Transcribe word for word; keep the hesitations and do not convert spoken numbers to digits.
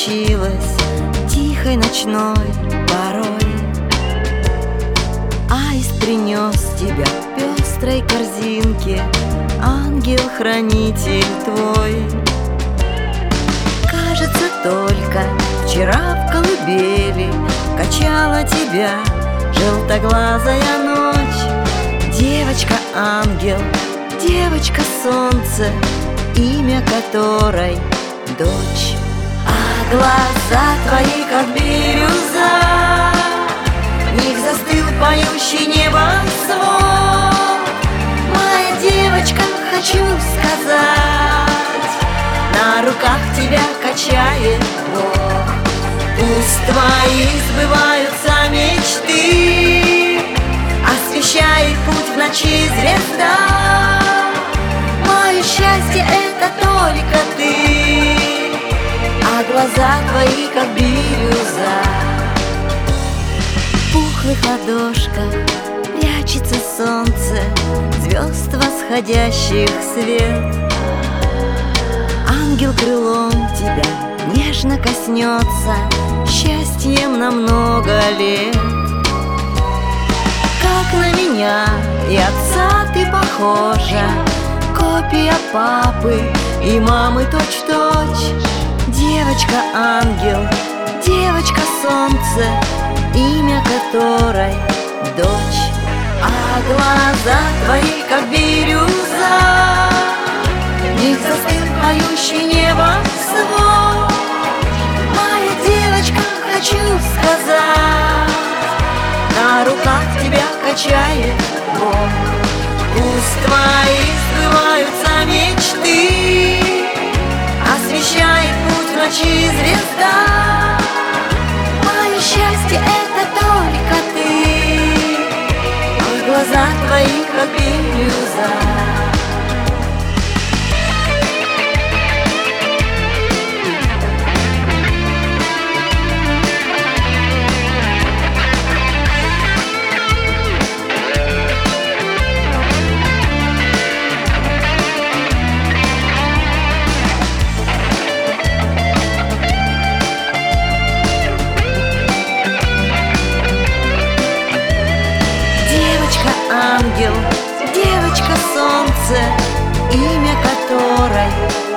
случилось тихой ночной порой. Аист принес тебя в пестрой корзинке, ангел-хранитель твой. Кажется, только вчера в колыбели качала тебя желтоглазая ночь. Девочка-ангел, девочка-солнце, имя которой дочь. А глаза твои, как бирюза, в них застыл поющий небосвод. Моя девочка, хочу сказать, на руках тебя качает Бог. Пусть твои сбываются мечты, освещает путь в ночи звезда. Мое счастье — это только ты, а глаза твои, как бирюза. В пухлых ладошках прячется солнце, звезд восходящих свет. Ангел крылом тебя нежно коснется, счастьем на много лет. Как на меня и отца ты похожа, копия папы и мамы точь-в-точь. Девочка-ангел, девочка-солнце, имя которой дочь. А глаза твои, как бирюза, в них застыл поющий небосвод. Моя девочка, хочу сказать, на руках тебя качает Бог. Пусть твои сбываются мечты, освещает путь в ночи звезда. Мое счастье — это только ты, а глаза твои, как бирюза. Ангел, девочка-солнце, имя которой